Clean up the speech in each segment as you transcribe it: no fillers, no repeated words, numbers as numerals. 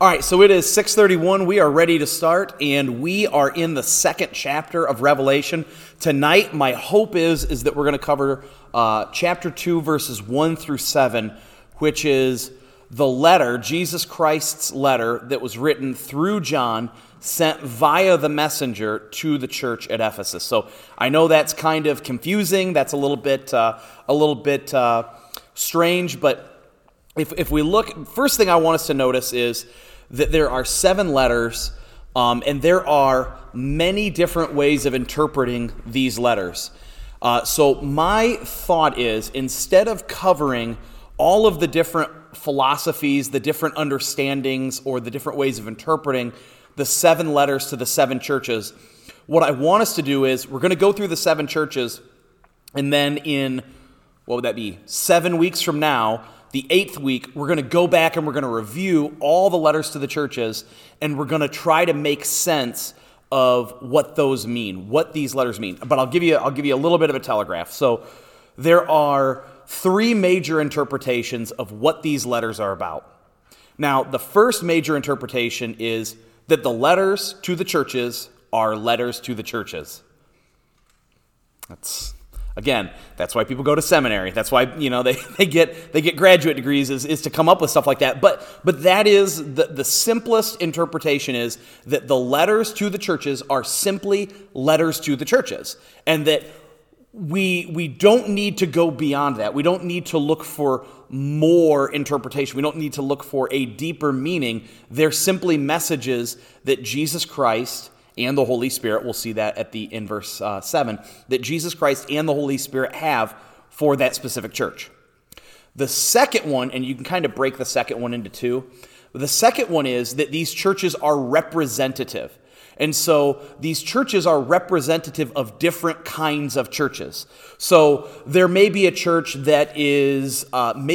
All right, so it is 6:31. We are ready to start, and we are in the second chapter of Revelation. Tonight, my hope is that we're going to cover chapter 2, verses 1 through 7, which is the letter, Jesus Christ's letter, that was written through John, sent via the messenger to the church at Ephesus. So I know that's kind of confusing. That's a little bit strange, but if we look, first thing I want us to notice is that there are 7 letters, and there are many different ways of interpreting these letters. So my thought is, instead of covering all of the different philosophies, the different understandings, or the different ways of interpreting the 7 letters to the 7 churches, what I want us to do is we're going to go through the 7 churches, and then in, 7 weeks from now, the 8th week, we're going to go back and we're going to review all the letters to the churches, and we're going to try to make sense of what those mean, what these letters mean. But I'll give you a little bit of a telegraph. So there are 3 major interpretations of what these letters are about. Now, the first major interpretation is that the letters to the churches are letters to the churches. That's why people go to seminary. That's why, they get graduate degrees is to come up with stuff like that. But that is the simplest interpretation, is that the letters to the churches are simply letters to the churches, and that we don't need to go beyond that. We don't need to look for more interpretation. We don't need to look for a deeper meaning. They're simply messages that Jesus Christ and the Holy Spirit, we'll see that in verse 7, that Jesus Christ and the Holy Spirit have for that specific church. The second one, and you can kind of break the second one into 2, the second one is that these churches are representative. And so these churches are representative of different kinds of churches. So there may be a church that is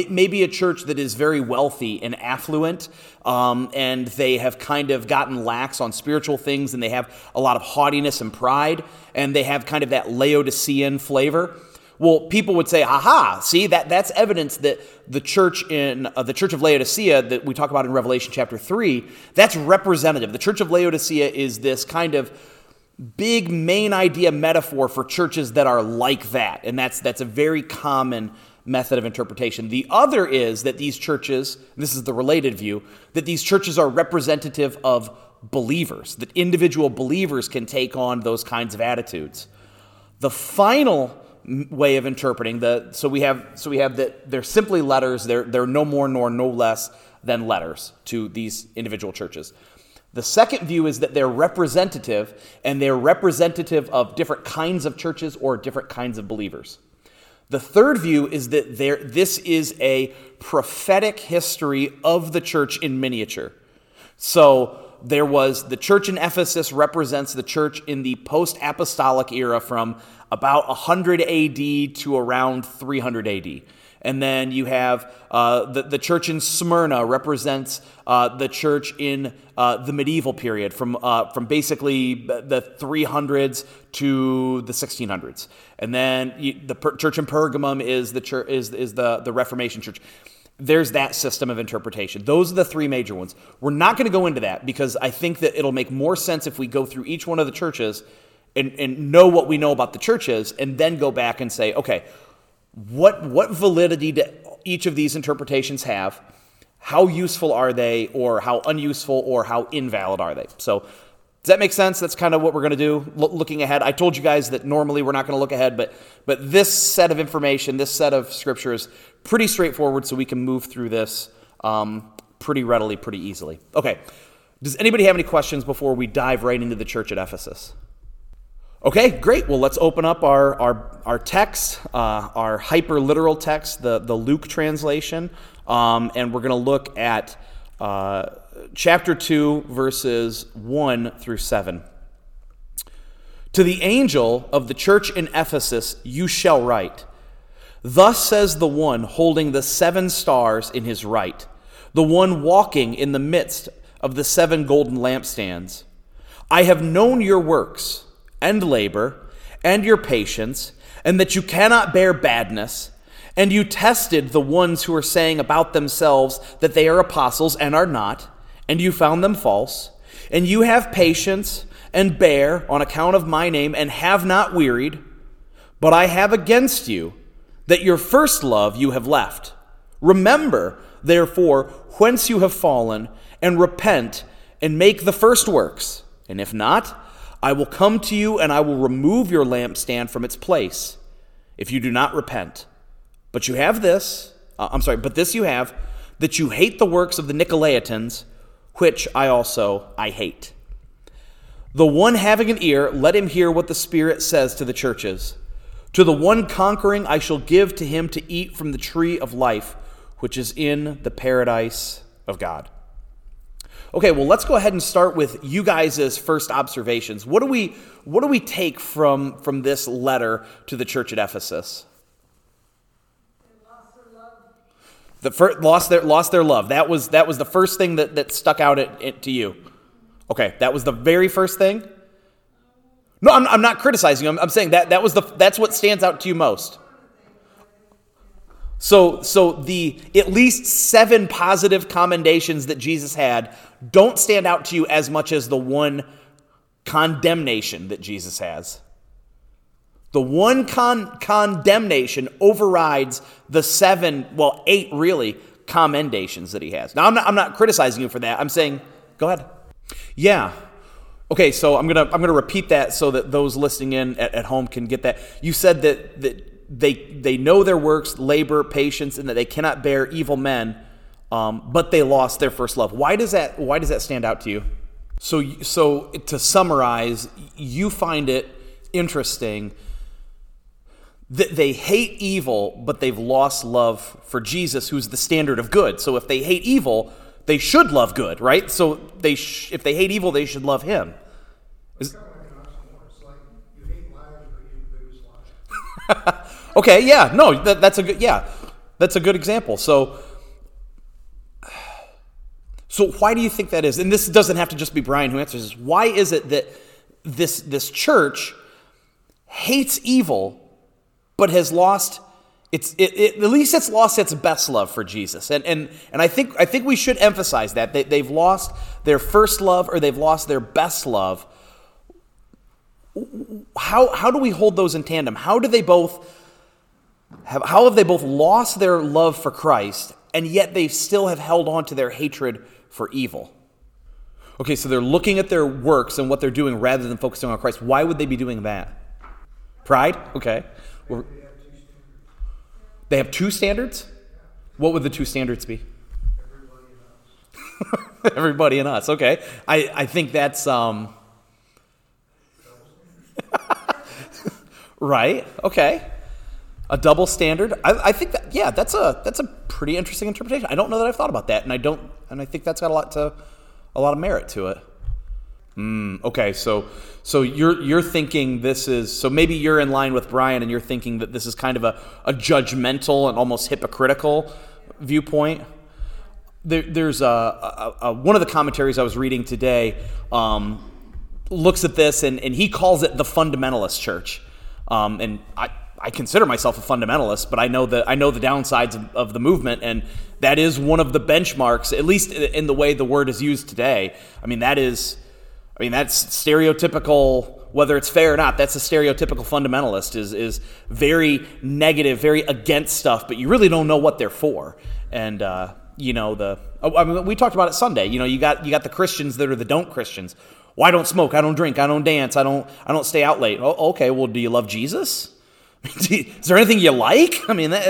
very wealthy and affluent, and they have kind of gotten lax on spiritual things, and they have a lot of haughtiness and pride, and they have kind of that Laodicean flavor. Well, people would say, aha, see, that's evidence that the church of Laodicea that we talk about in Revelation chapter 3, that's representative. The church of Laodicea is this kind of big main idea metaphor for churches that are like that, and that's a very common method of interpretation. The other is that these churches, this is the related view, that these churches are representative of believers, that individual believers can take on those kinds of attitudes. The final way of interpreting so we have that they're simply letters. They're no more nor no less than letters to these individual churches. The second view is that they're representative, and they're representative of different kinds of churches or different kinds of believers. The third view is that this is a prophetic history of the church in miniature. So there was the church in Ephesus represents the church in the post-apostolic era from about 100 AD to around 300 AD. And then you have the church in Smyrna represents the church in the medieval period from basically the 300s to the 1600s. And then the church in Pergamum is the Reformation church. There's that system of interpretation. Those are the 3 major ones. We're not going to go into that because I think that it'll make more sense if we go through each one of the churches and know what we know about the churches, and then go back and say, okay, what validity do each of these interpretations have? How useful are they, or how unuseful, or how invalid are they? So does that make sense? That's kind of what we're going to do, looking ahead. I told you guys that normally we're not going to look ahead, but this set of information, this set of scripture is pretty straightforward, so we can move through this pretty readily, pretty easily. Okay, does anybody have any questions before we dive right into the church at Ephesus? Okay, great. Well, let's open up our text, our hyper-literal text, the Luke translation, and we're going to look at chapter 2, verses 1 through 7. To the angel of the church in Ephesus you shall write, thus says the one holding the 7 stars in his right, the one walking in the midst of the 7 golden lampstands. I have known your works and labor, and your patience, and that you cannot bear badness, and you tested the ones who are saying about themselves that they are apostles and are not, and you found them false, and you have patience and bear on account of my name and have not wearied, but I have against you that your first love you have left. Remember, therefore, whence you have fallen, and repent and make the first works. And if not, I will come to you and I will remove your lampstand from its place, if you do not repent. But this you have, that you hate the works of the Nicolaitans, which I hate. The one having an ear, let him hear what the Spirit says to the churches. To the one conquering, I shall give to him to eat from the tree of life, which is in the paradise of God. Okay, well, let's go ahead and start with you guys' first observations. What do we take from this letter to the church at Ephesus? Lost their love. That was the first thing that stuck out to you. Okay, that was the very first thing. No, I'm not criticizing you. I'm saying that's what stands out to you most. So the at least 7 positive commendations that Jesus had don't stand out to you as much as the one condemnation that Jesus has. The one condemnation overrides the 8 really commendations that he has. Now I'm not criticizing you for that. I'm saying, go ahead. Yeah. Okay, so I'm gonna repeat that so that those listening in at home can get that. You said that they know their works, labor, patience, and that they cannot bear evil men, but they lost their first love. Why does that stand out to you? So to summarize, you find it interesting that they hate evil, but they've lost love for Jesus, who's the standard of good. So if they hate evil, they should love good, right? So if they hate evil, they should love him. It's kind of like an oxymoron. It's like you hate liars, but you're the biggest liar. Okay, yeah, no, that's a good example. So why do you think that is? And this doesn't have to just be Brian who answers this. Why is it that this church hates evil, but has lost at least it's lost its best love for Jesus? And I think we should emphasize that they've lost their first love, or they've lost their best love. How do we hold those in tandem? How have they both lost their love for Christ, and yet they still have held on to their hatred for evil? Okay, so they're looking at their works and what they're doing rather than focusing on Christ. Why would they be doing that? Pride? Okay. They have 2 standards? What would the 2 standards be? Everybody and us. Okay. I think that's right. Okay. A double standard. I think that that's a pretty interesting interpretation. I don't know that I've thought about that, and I think that's got a lot of merit to it. Okay, so you're thinking this is, so maybe you're in line with Brian and you're thinking that this is kind of a judgmental and almost hypocritical viewpoint. There's one of the commentaries I was reading today looks at this and he calls it the fundamentalist church. And I consider myself a fundamentalist, but I know the downsides of the movement, and that is one of the benchmarks, at least in the way the word is used today. That's stereotypical, whether it's fair or not. That's a stereotypical fundamentalist is very negative, very against stuff, but you really don't know what they're for. And we talked about it Sunday. You got the Christians that are the don't Christians. Well, I don't smoke, I don't drink, I don't dance, I don't stay out late. Oh, okay, well, do you love Jesus? Is there anything you like?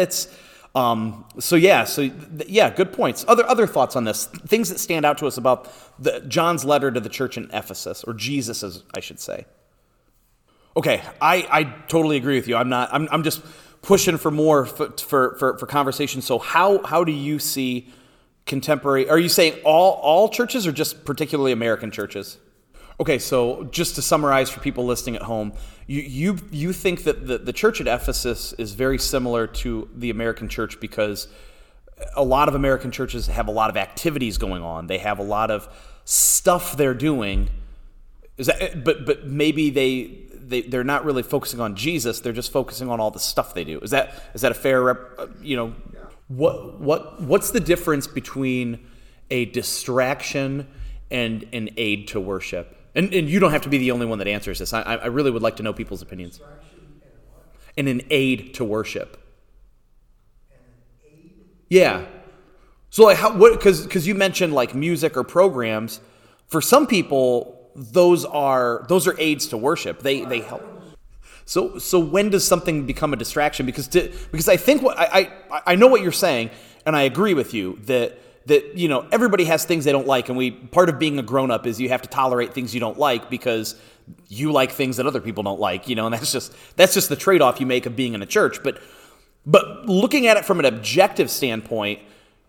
Good points. Other thoughts on this? Things that stand out to us about John's letter to the church in Ephesus, or Jesus, as I should say. Okay, I totally agree with you. I'm just pushing for more for conversation. So how do you see contemporary? Are you saying all churches, or just particularly American churches? Okay, so just to summarize for people listening at home, you think that the church at Ephesus is very similar to the American church because a lot of American churches have a lot of activities going on. They have a lot of stuff they're doing. But maybe they're not really focusing on Jesus. They're just focusing on all the stuff they do. Is that a fair what's the difference between a distraction and an aid to worship? And you don't have to be the only one that answers this. I really would like to know people's opinions. And an aid to worship. Yeah. So like because you mentioned like music or programs, for some people those are aids to worship. They help. So when does something become a distraction? Because I think I know what you're saying, and I agree with you that everybody has things they don't like, and part of being a grown-up is you have to tolerate things you don't like because you like things that other people don't like, and that's just the trade-off you make of being in a church. But looking at it from an objective standpoint,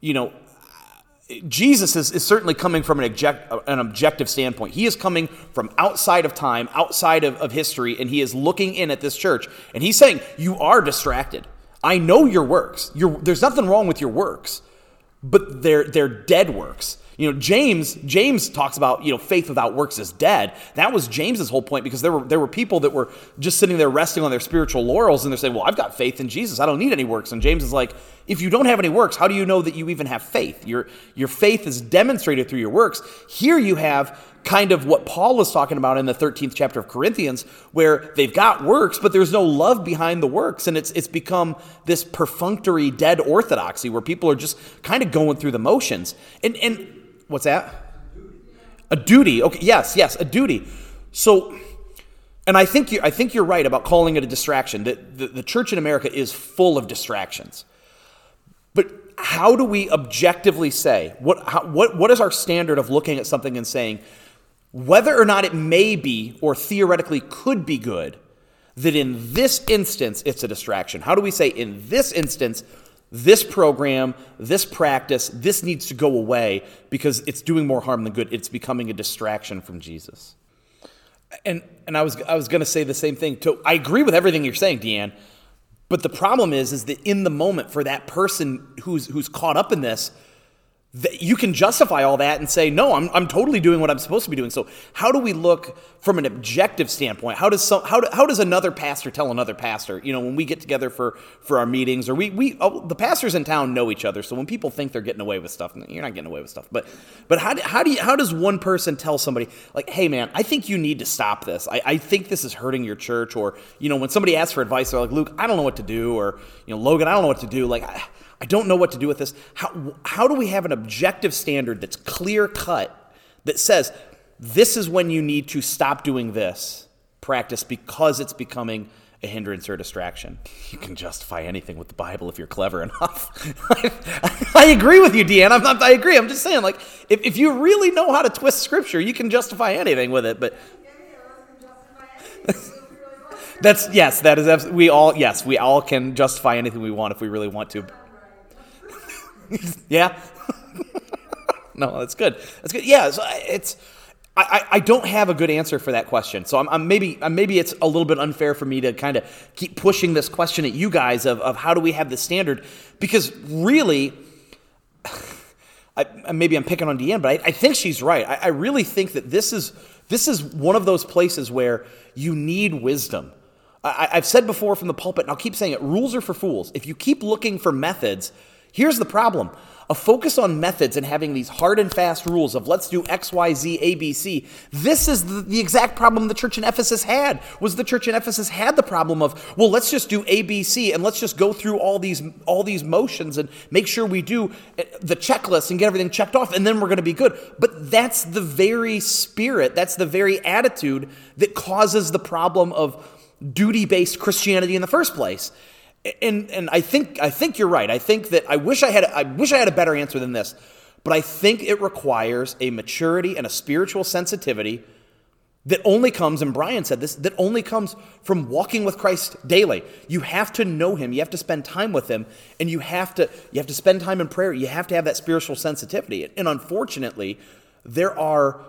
Jesus is certainly coming from an objective standpoint. He is coming from outside of time, outside of history, and he is looking in at this church, and he's saying, you are distracted. I know your works. There's nothing wrong with your works. But they're dead works. James talks about, faith without works is dead. That was James's whole point, because there were people that were just sitting there resting on their spiritual laurels, and they're saying, well, I've got faith in Jesus. I don't need any works. And James is like, if you don't have any works, how do you know that you even have faith? Your faith is demonstrated through your works. Here you have kind of what Paul was talking about in the 13th chapter of Corinthians, where they've got works, but there's no love behind the works. And it's become this perfunctory, dead orthodoxy where people are just kind of going through the motions. And what's that? A duty. Okay, yes, a duty. So, and I think you're right about calling it a distraction. The church in America is full of distractions. But how do we objectively say, what is our standard of looking at something and saying, whether or not it may be or theoretically could be good, that in this instance it's a distraction? How do we say in this instance, this program, this practice, this needs to go away because it's doing more harm than good? It's becoming a distraction from Jesus. And I was going to say the same thing. I agree with everything you're saying, Deanne. But the problem is that in the moment, for that person who's caught up in this, that you can justify all that and say, no, I'm totally doing what I'm supposed to be doing. So how do we look from an objective standpoint? How does another pastor tell another pastor? When we get together for our meetings, or the pastors in town know each other. So when people think they're getting away with stuff, you're not getting away with stuff. But how does one person tell somebody like, hey man, I think you need to stop this. I think this is hurting your church. Or when somebody asks for advice, they're like, Luke, I don't know what to do. Or Logan, I don't know what to do. Like, I don't know what to do with this. How do we have an objective standard that's clear cut that says this is when you need to stop doing this practice because it's becoming a hindrance or a distraction? You can justify anything with the Bible if you're clever enough. I agree with you, Deanne. I agree. I'm just saying, like, if you really know how to twist Scripture, you can justify anything with it. But that is absolutely, we all can justify anything we want if we really want to. Yeah. No, that's good. That's good. Yeah. So I don't have a good answer for that question. So maybe it's a little bit unfair for me to kind of keep pushing this question at you guys of how do we have this standard? Because really, maybe I'm picking on Deanne, but I think she's right. I really think that this is one of those places where you need wisdom. I've said before from the pulpit, and I'll keep saying it, rules are for fools. If you keep looking for methods, here's the problem. A focus on methods and having these hard and fast rules of let's do X, Y, Z, A, B, C. This is the exact problem the church in Ephesus had. The church in Ephesus had the problem of, well, let's just do A, B, C, and let's just go through all these motions and make sure we do the checklist and get everything checked off, and then we're going to be good. But that's the very spirit, that's the very attitude that causes the problem of duty-based Christianity in the first place. And I think you're right. I think that I wish I had a better answer than this, but I think it requires a maturity and a spiritual sensitivity that only comes, and Brian said this, that only comes from walking with Christ daily. You have to know him, you have to spend time with him, and you have to spend time in prayer. You have to have that spiritual sensitivity. And unfortunately, there are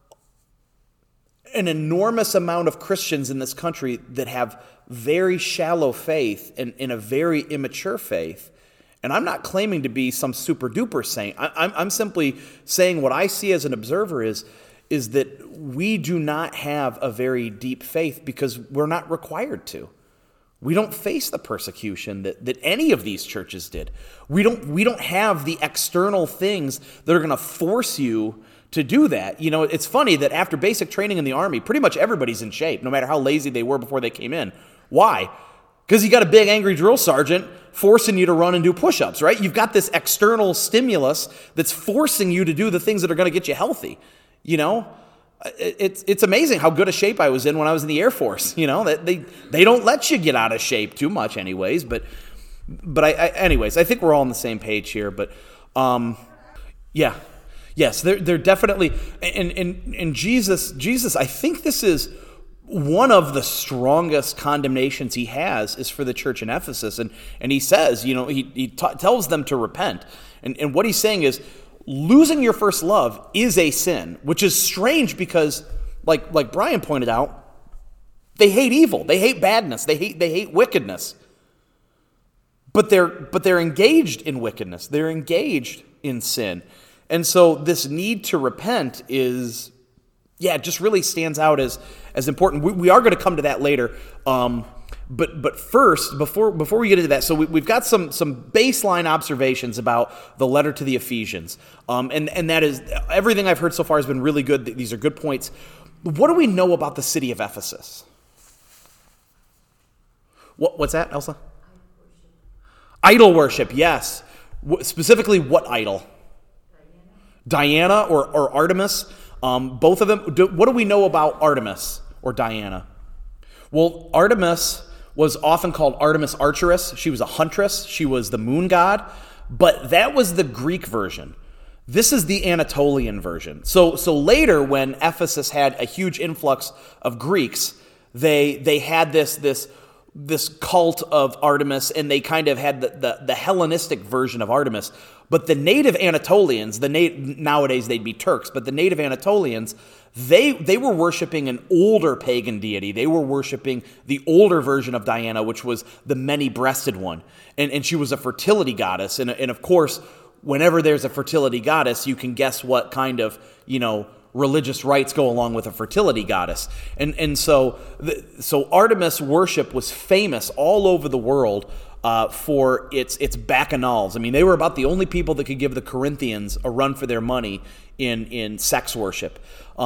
an enormous amount of Christians in this country that have very shallow faith and in a very immature faith. And I'm not claiming to be some super duper saint. I'm simply saying what I see as an observer is that we do not have a very deep faith because we're not required to. We don't face the persecution that any of these churches did. We don't have the external things that are going to force you to do that. You know, it's funny that after basic training in the Army, pretty much everybody's in shape, no matter how lazy they were before they came in. Why? Because you got a big angry drill sergeant forcing you to run and do push-ups, right? You've got this external stimulus that's forcing you to do the things that are going to get you healthy. You know, it's amazing how good a shape I was in when I was in the Air Force. You know, that they don't let you get out of shape too much, anyways. But anyways, I think we're all on the same page here. But yeah, yes, they're definitely and Jesus. I think this is one of the strongest condemnations he has is for the church in Ephesus, and he says, you know, he tells them to repent, and what he's saying is, losing your first love is a sin, which is strange because, like Brian pointed out, they hate evil, they hate badness, they hate wickedness, but they're engaged in wickedness, they're engaged in sin, and so this need to repent is, yeah, it just really stands out as important. We are going to come to that later. But first, before we get into that, so we've got some baseline observations about the letter to the Ephesians, and that is, everything I've heard so far has been really good. These are good points. What do we know about the city of Ephesus? What's that, Elsa? Idol worship, yes. Specifically, what idol? Diana or Artemis. Both of them. What do we know about Artemis or Diana? Well, Artemis was often called Artemis Archeress. She was a huntress. She was the moon god. But that was the Greek version. This is the Anatolian version. So later, when Ephesus had a huge influx of Greeks, they had this cult of Artemis, and they kind of had the Hellenistic version of Artemis. But the native Anatolians, nowadays they'd be Turks, but the native Anatolians, they were worshiping an older pagan deity. They were worshiping the older version of Diana, which was the many-breasted one. And she was a fertility goddess. And of course, whenever there's a fertility goddess, you can guess what kind of, you know, religious rites go along with a fertility goddess. And so Artemis worship was famous all over the world for its bacchanals. I mean, they were about the only people that could give the Corinthians a run for their money in sex worship.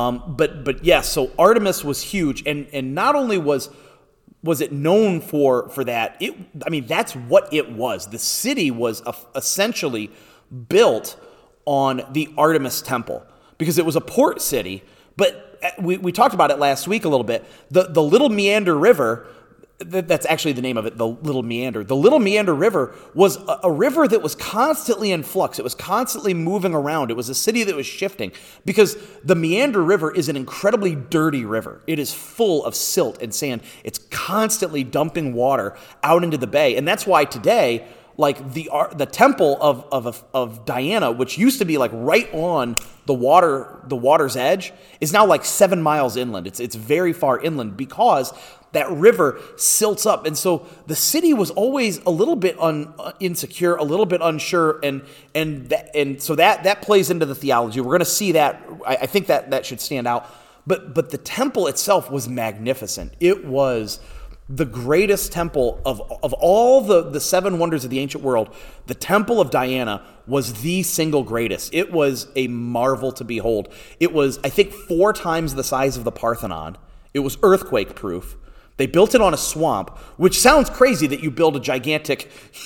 But yes, so Artemis was huge, and not only was it known for that, that's what it was. The city was essentially built on the Artemis Temple because it was a port city. But we talked about it last week a little bit. The Little Meander River. That's actually the name of it, the Little Meander. The Little Meander River was a river that was constantly in flux. It was constantly moving around. It was a city that was shifting because the Meander River is an incredibly dirty river. It is full of silt and sand. It's constantly dumping water out into the bay. And that's why today, like the temple of Diana, which used to be like right on the water's edge, is now like 7 miles inland. It's very far inland because that river silts up. And so the city was always a little bit insecure, a little bit unsure, and so that plays into the theology. We're going to see that. I think that should stand out. But the temple itself was magnificent. It was the greatest temple of all the seven wonders of the ancient world. The temple of Diana was the single greatest. It was a marvel to behold. It was, I think, 4 times the size of the Parthenon. It was earthquake-proof. They built it on a swamp, which sounds crazy that you build a gigantic,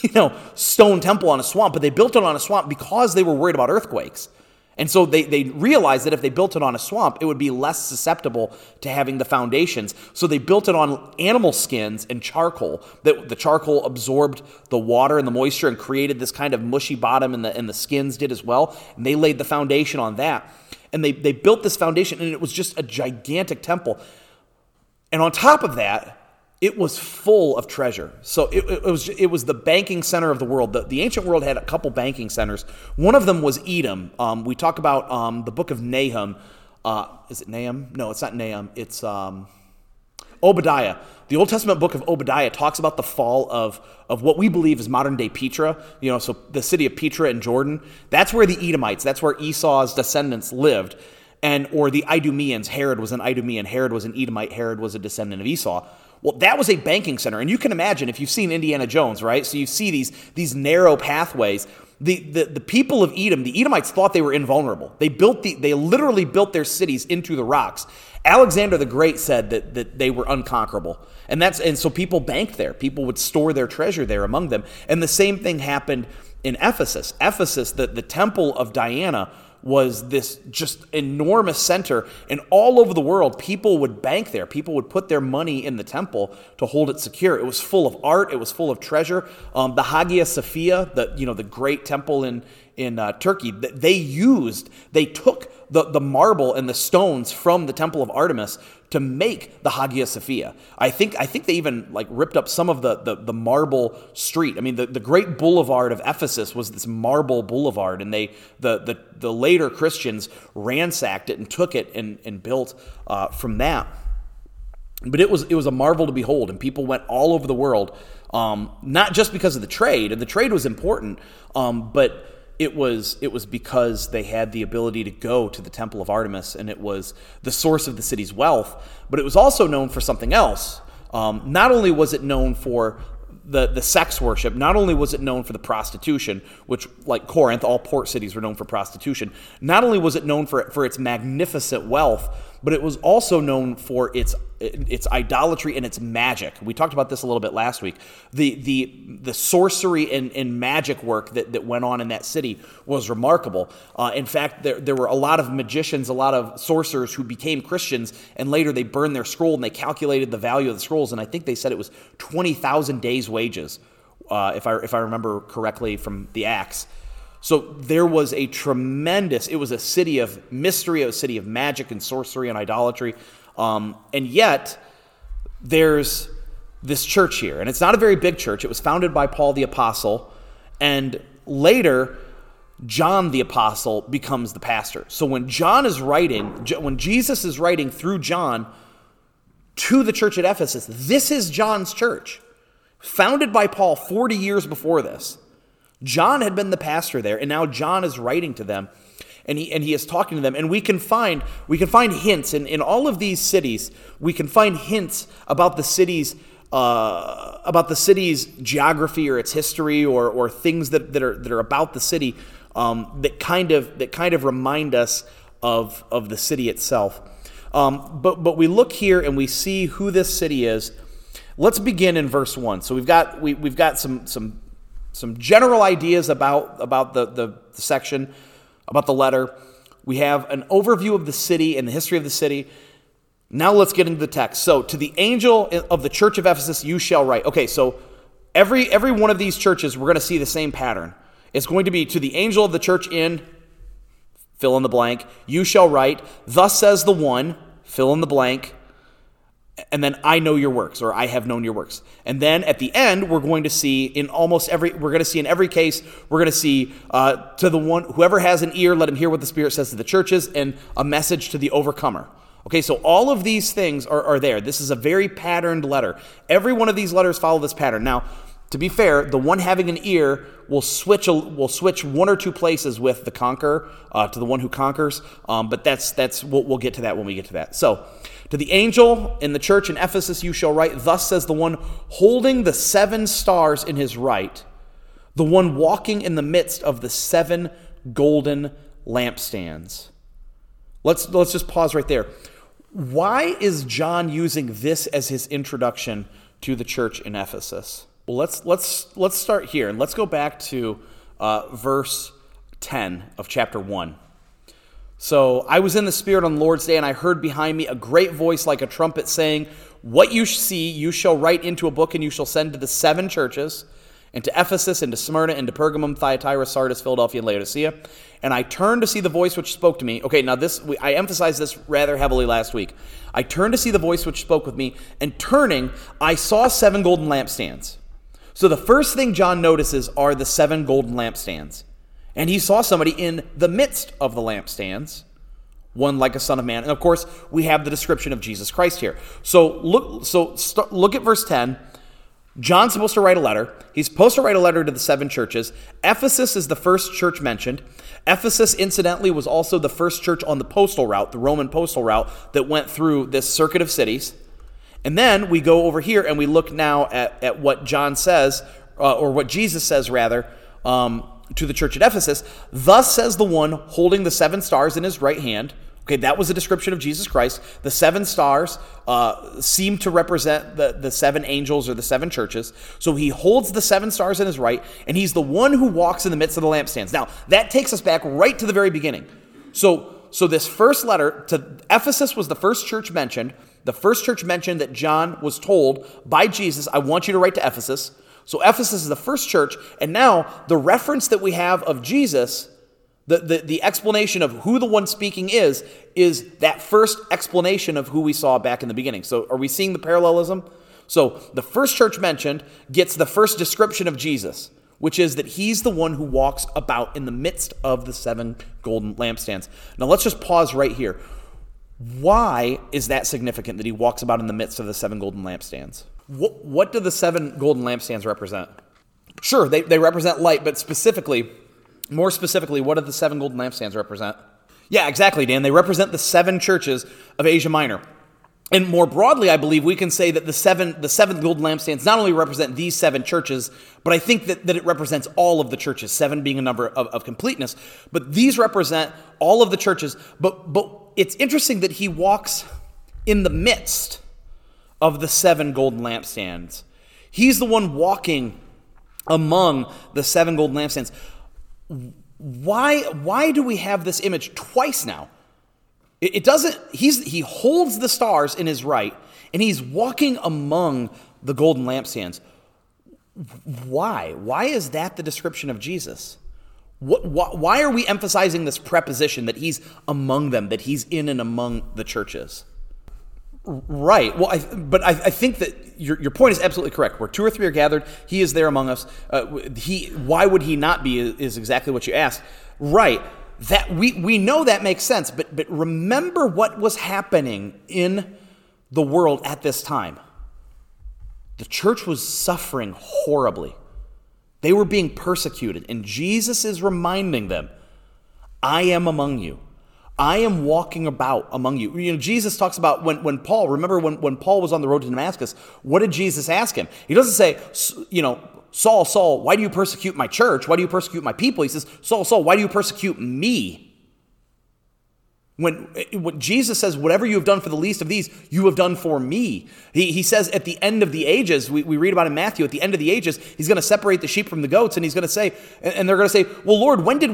stone temple on a swamp, but they built it on a swamp because they were worried about earthquakes. And so they realized that if they built it on a swamp, it would be less susceptible to having the foundations. So they built it on animal skins and charcoal. The charcoal absorbed the water and the moisture and created this kind of mushy bottom, and the skins did as well. And they laid the foundation on that. And they built this foundation, and it was just a gigantic temple. And on top of that, it was full of treasure. So it was the banking center of the world. The ancient world had a couple banking centers. One of them was Edom. We talk about the book of Nahum. Is it Nahum? No, it's not Nahum. It's Obadiah. The Old Testament book of Obadiah talks about the fall of what we believe is modern-day Petra. So the city of Petra in Jordan. That's where the Edomites, that's where Esau's descendants lived. Or the Idumeans. Herod was an Idumean. Herod was an Edomite. Herod was a descendant of Esau. Well, that was a banking center. And you can imagine, if you've seen Indiana Jones, right? So you see these narrow pathways. The people of Edom, the Edomites thought they were invulnerable. They literally built their cities into the rocks. Alexander the Great said that they were unconquerable. And so people banked there. People would store their treasure there among them. And the same thing happened in Ephesus. Ephesus, the temple of Diana, was this just enormous center, and all over the world, people would bank there. People would put their money in the temple to hold it secure. It was full of art. It was full of treasure. The Hagia Sophia, the great temple in Turkey, they took the marble and the stones from the Temple of Artemis to make the Hagia Sophia. I think they even ripped up some of the marble street. I mean, the great boulevard of Ephesus was this marble boulevard, and the later Christians ransacked it and took it and built from that. But it was a marvel to behold, and people went all over the world, not just because of the trade, and the trade was important, but it was because they had the ability to go to the Temple of Artemis, and it was the source of the city's wealth. But it was also known for something else. Not only was it known for the sex worship, not only was it known for the prostitution, which, like Corinth, all port cities were known for prostitution. Not only was it known for its magnificent wealth, but it was also known for its idolatry and its magic. We talked about this a little bit last week. The sorcery and magic work that went on in that city was remarkable. In fact, there were a lot of magicians, a lot of sorcerers who became Christians, and later they burned their scroll and they calculated the value of the scrolls, and I think they said it was 20,000 days' wages, if I remember correctly from the Acts. So there was it was a city of mystery, a city of magic and sorcery and idolatry. And yet, there's this church here. And it's not a very big church. It was founded by Paul the Apostle. And later, John the Apostle becomes the pastor. So when Jesus is writing through John to the church at Ephesus, this is John's church. Founded by Paul 40 years before this. John had been the pastor there, and now John is writing to them, and he is talking to them. And we can find hints in all of these cities. We can find hints about the city's geography or its history or things that are about the city that kind of remind us of the city itself. But we look here and we see who this city is. Let's begin in verse 1. So we've got some general ideas about the section, about the letter. We have an overview of the city and the history of the city. Now let's get into the text. So, to the angel of the church of Ephesus, you shall write. Okay, so every one of these churches, we're going to see the same pattern. It's going to be to the angel of the church in, fill in the blank, you shall write, thus says the one, fill in the blank, and then I know your works, or I have known your works. And then at the end, we're going to see in every case, we're going to see to the one, whoever has an ear, let him hear what the Spirit says to the churches, and a message to the overcomer. Okay, so all of these things are there. This is a very patterned letter. Every one of these letters follow this pattern. Now, to be fair, the one having an ear will switch one or two places with the conqueror to the one who conquers. But we'll get to that when we get to that. So, to the angel in the church in Ephesus you shall write, thus says the one holding the 7 stars in his right, the one walking in the midst of the 7 golden lampstands. Let's just pause right there. Why is John using this as his introduction to the church in Ephesus? Well, let's start here, and let's go back to verse 10 of chapter 1. So, I was in the Spirit on the Lord's day, and I heard behind me a great voice like a trumpet saying, what you see you shall write into a book, and you shall send to the 7 churches, and to Ephesus, and to Smyrna, and to Pergamum, Thyatira, Sardis, Philadelphia, and Laodicea. And I turned to see the voice which spoke to me. Okay, now I emphasized this rather heavily last week. I turned to see the voice which spoke with me, and turning, I saw 7 golden lampstands. So the first thing John notices are the 7 golden lampstands. And he saw somebody in the midst of the lampstands, one like a son of man. And of course, we have the description of Jesus Christ here. So look at verse 10. John's supposed to write a letter. He's supposed to write a letter to the 7 churches. Ephesus is the first church mentioned. Ephesus, incidentally, was also the first church on the postal route, the Roman postal route that went through this circuit of cities. And then we go over here and we look now at what John says, or what Jesus says rather, to the church at Ephesus. Thus says the one holding the 7 stars in his right hand. Okay, that was a description of Jesus Christ. The 7 stars seem to represent the 7 angels or the 7 churches. So he holds the 7 stars in his right, and he's the one who walks in the midst of the lampstands. Now, that takes us back right to the very beginning. So this first letter to Ephesus was the first church mentioned. The first church mentioned that John was told by Jesus, I want you to write to Ephesus. So Ephesus is the first church, and now the reference that we have of Jesus, the explanation of who the one speaking is that first explanation of who we saw back in the beginning. So are we seeing the parallelism? So the first church mentioned gets the first description of Jesus, which is that he's the one who walks about in the midst of the 7 golden lampstands. Now let's just pause right here. Why is that significant that he walks about in the midst of the 7 golden lampstands? What do the 7 golden lampstands represent? Sure, they represent light, but more specifically, what do the 7 golden lampstands represent? Yeah, exactly, Dan. They represent the 7 churches of Asia Minor. And more broadly, I believe we can say that the seven golden lampstands not only represent these 7 churches, but I think that it represents all of the churches, 7 being a number of completeness. But these represent all of the churches. But it's interesting that he walks in the midst of the 7 golden lampstands. He's the one walking among the 7 golden lampstands. Why do we have this image twice now? It doesn't. He holds the stars in his right, and he's walking among the golden lampstands. Why? Why is that the description of Jesus? Why are we emphasizing this preposition that he's among them, that he's in and among the churches? Right. Well, I think that your point is absolutely correct. Where 2 or 3 are gathered, he is there among us. Why would he not be? Is exactly what you asked. Right. That we know that makes sense. But remember what was happening in the world at this time. The church was suffering horribly. They were being persecuted, and Jesus is reminding them, "I am among you. I am walking about among you." You know, Jesus talks about when Paul, remember when Paul was on the road to Damascus, what did Jesus ask him? He doesn't say, Saul, Saul, why do you persecute my church? Why do you persecute my people? He says, Saul, Saul, why do you persecute me? When Jesus says, whatever you have done for the least of these, you have done for me. He says at the end of the ages, we read about in Matthew, at the end of the ages, he's going to separate the sheep from the goats, and he's going to say, and they're going to say, well, Lord, when did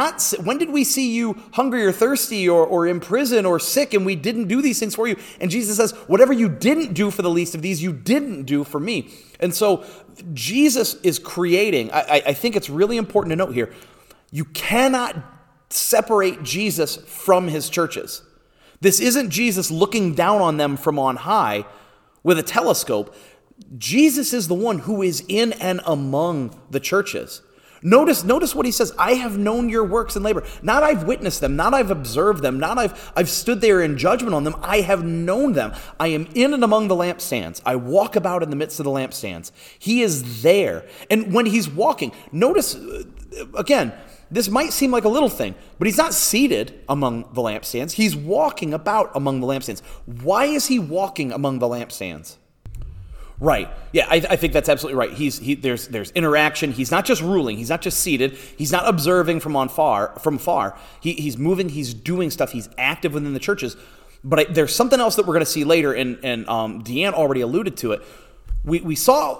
we see you hungry or thirsty or in prison or sick, and we didn't do these things for you? And Jesus says, whatever you didn't do for the least of these, you didn't do for me. And so Jesus is creating, I think it's really important to note here, you cannot separate Jesus from his churches. This isn't Jesus looking down on them from on high with a telescope. Jesus is the one who is in and among the churches. Notice what he says. I have known your works and labor. Not I've witnessed them, not I've observed them, not I've stood there in judgment on them. I have known them. I am in and among the lampstands. I walk about in the midst of the lampstands. He is there. And when he's walking, notice, again, this might seem like a little thing, but he's not seated among the lampstands. He's walking about among the lampstands. Why is he walking among the lampstands? Right. Yeah, I think that's absolutely right. There's interaction. He's not just ruling. He's not just seated. He's not observing from far. He's moving. He's doing stuff. He's active within the churches. But there's something else that we're going to see later, and Deanne already alluded to it. We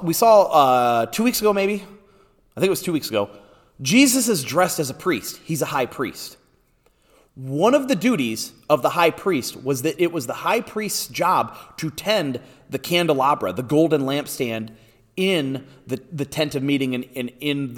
saw 2 weeks ago, maybe. I think it was 2 weeks ago. Jesus is dressed as a priest. He's a high priest. One of the duties of the high priest was that it was the high priest's job to tend the candelabra, the golden lampstand, in the tent of meeting and in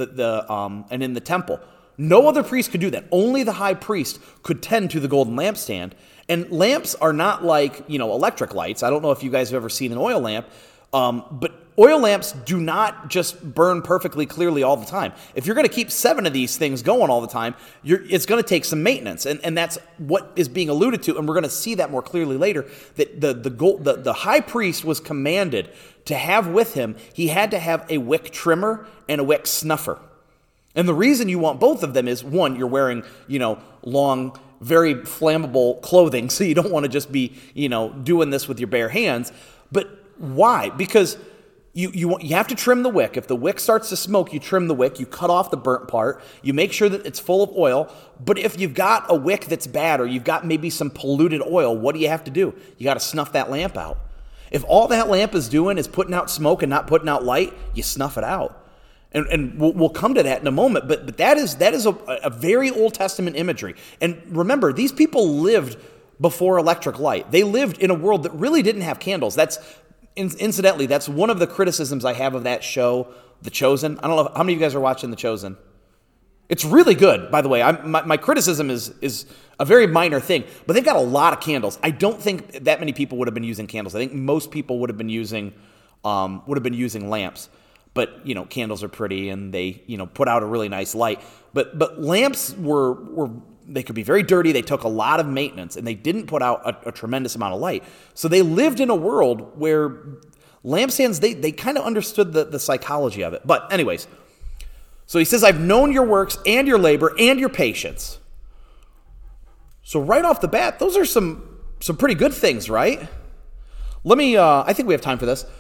the temple. No other priest could do that. Only the high priest could tend to the golden lampstand. And lamps are not like, electric lights. I don't know if you guys have ever seen an oil lamp, but oil lamps do not just burn perfectly clearly all the time. If you're going to keep 7 of these things going all the time, it's going to take some maintenance, and that's what is being alluded to. And we're going to see that more clearly later. That the high priest was commanded to have with him. He had to have a wick trimmer and a wick snuffer. And the reason you want both of them is, one, you're wearing long, very flammable clothing, so you don't want to just be doing this with your bare hands. But Why? Because you have to trim the wick. If the wick starts to smoke, you trim the wick, you cut off the burnt part, you make sure that it's full of oil. But if you've got a wick that's bad or you've got maybe some polluted oil, what do you have to do? You got to snuff that lamp out. If all that lamp is doing is putting out smoke and not putting out light, you snuff it out. And we'll come to that in a moment, but that is a very Old Testament imagery. And remember, these people lived before electric light. They lived in a world that really didn't have candles. Incidentally, that's one of the criticisms I have of that show, The Chosen. I don't know how many of you guys are watching The Chosen. It's really good, by the way. My criticism is a very minor thing, but they've got a lot of candles. I don't think that many people would have been using candles. I think most people would have been using lamps. But candles are pretty, and they put out a really nice light. But lamps were they could be very dirty. They took a lot of maintenance, and they didn't put out a tremendous amount of light. So they lived in a world where lampstands, they kind of understood the psychology of it. But anyways, so he says, I've known your works and your labor and your patience. So right off the bat, those are some pretty good things, right? Let me, I think we have time for this.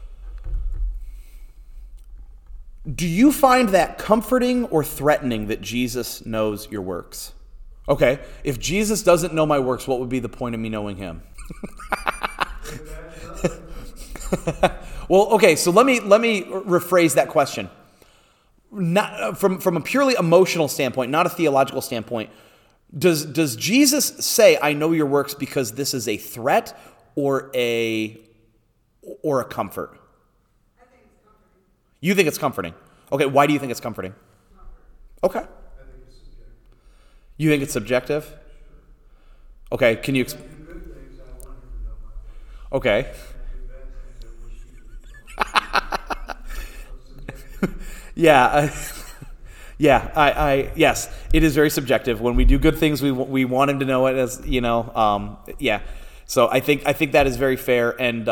Do you find that comforting or threatening that Jesus knows your works? Okay, if Jesus doesn't know my works, what would be the point of me knowing him? Well, okay, so let me rephrase that question. Not from a purely emotional standpoint, not a theological standpoint. Does Jesus say, I know your works because this is a threat or a comfort? I think it's comforting. You think it's comforting. Okay, why do you think it's comforting? Okay. I think it's subjective. You think it's subjective? Okay, can you... I do good things, I want him to know my works. Okay. I do bad things, I wish he would know. Yeah, yes, it is very subjective. When we do good things, we want him to know it as, yeah. So I think that is very fair. And,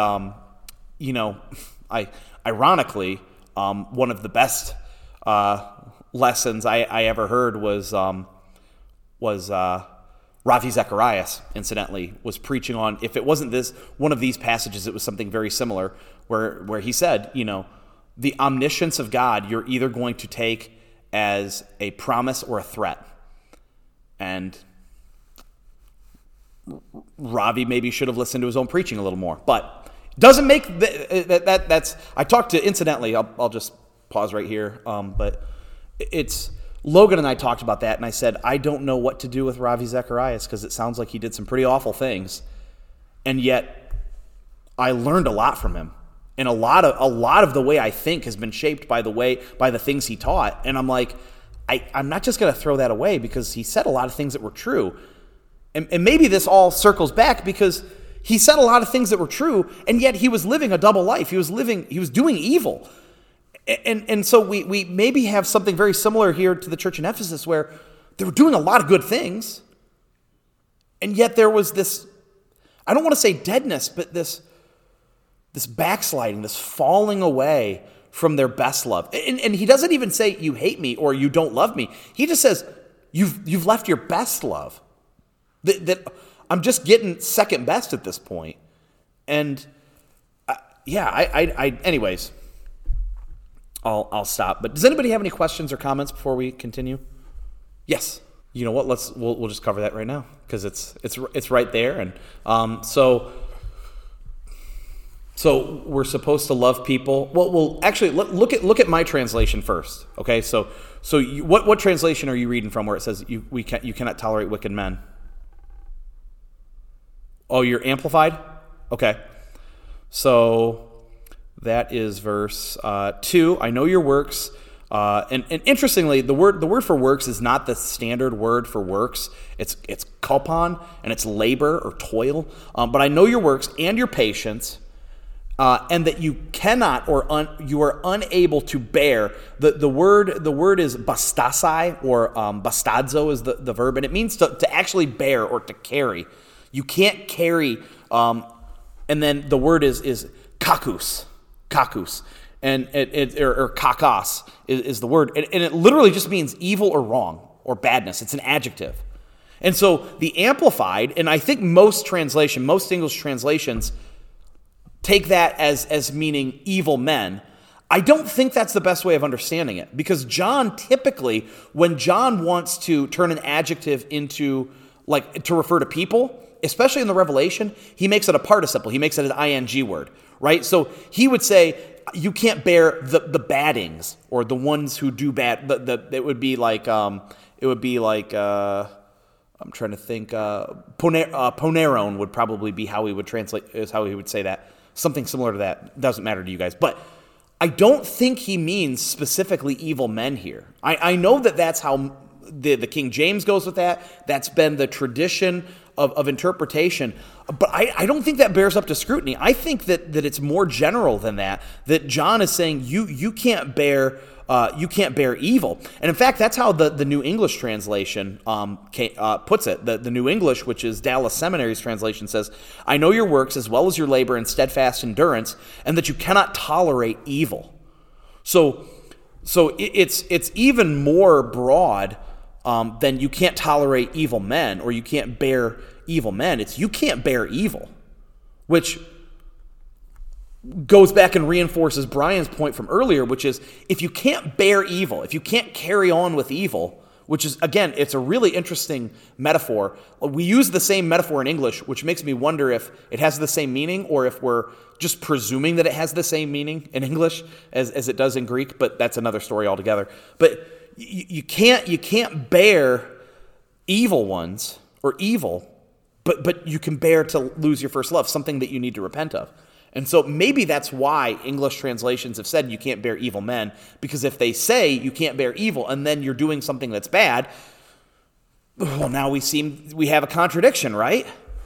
ironically, one of the best lessons I ever heard was Ravi Zacharias, incidentally, was preaching on, if it wasn't one of these passages, it was something very similar, where he said, the omniscience of God, you're either going to take as a promise or a threat. And Ravi maybe should have listened to his own preaching a little more, but doesn't make that's. I talked to, incidentally, I'll just pause right here. But it's Logan and I talked about that, and I said I don't know what to do with Ravi Zacharias because it sounds like he did some pretty awful things, and yet I learned a lot from him, and a lot of the way I think has been shaped by the things he taught, and I'm like, I'm not just going to throw that away because he said a lot of things that were true, and maybe this all circles back because he said a lot of things that were true, and yet he was living a double life. He was doing evil. And so we maybe have something very similar here to the church in Ephesus where they were doing a lot of good things, and yet there was this, I don't want to say deadness, but this backsliding, this falling away from their best love. And he doesn't even say you hate me or you don't love me. He just says you've left your best love. That I'm just getting second best at this point. And anyways, I'll stop. But does anybody have any questions or comments before we continue? Yes. You know what? We'll just cover that right now because it's right there. And so we're supposed to love people. Well, actually look at my translation first. Okay. So what translation are you reading from where it says you cannot tolerate wicked men? Oh, you're Amplified? Okay. So that is verse 2. I know your works. And interestingly, the word for works is not the standard word for works. It's kopon, and it's labor or toil. But I know your works and your patience, and that you cannot you are unable to bear. The word is bastasai, or bastadzo is the verb, and it means to actually bear or to carry. You can't carry, and then the word is kakus, and or kakas is the word, and it literally just means evil or wrong or badness. It's an adjective, and so the Amplified, and I think most English translations take that as meaning evil men, I don't think that's the best way of understanding it, because John typically, when John wants to turn an adjective into, like, to refer to people, especially in the Revelation, he makes it a participle. He makes it an ing word, right? So he would say, you can't bear the baddings, or the ones who do bad. It would be like, I'm trying to think, poneron would probably be how he would translate, is how he would say that. Something similar to that. Doesn't matter to you guys. But I don't think he means specifically evil men here. I know that that's how the King James goes with that. That's been the tradition of interpretation. But I don't think that bears up to scrutiny. I think that it's more general than that. That John is saying you can't bear evil. And in fact, that's how the New English translation puts it. The New English, which is Dallas Seminary's translation, says, "I know your works as well as your labor and steadfast endurance, and that you cannot tolerate evil." So it's even more broad than you can't tolerate evil men, or you can't bear evil men. It's you can't bear evil, which goes back and reinforces Brian's point from earlier, which is if you can't bear evil, if you can't carry on with evil, which is, again, it's a really interesting metaphor. We use the same metaphor in English, which makes me wonder if it has the same meaning, or if we're just presuming that it has the same meaning in English as it does in Greek, but that's another story altogether. But you can't bear evil ones, or evil, but you can bear to lose your first love, something that you need to repent of. And so maybe that's why English translations have said you can't bear evil men, because if they say you can't bear evil and then you're doing something that's bad, well, now we have a contradiction, right?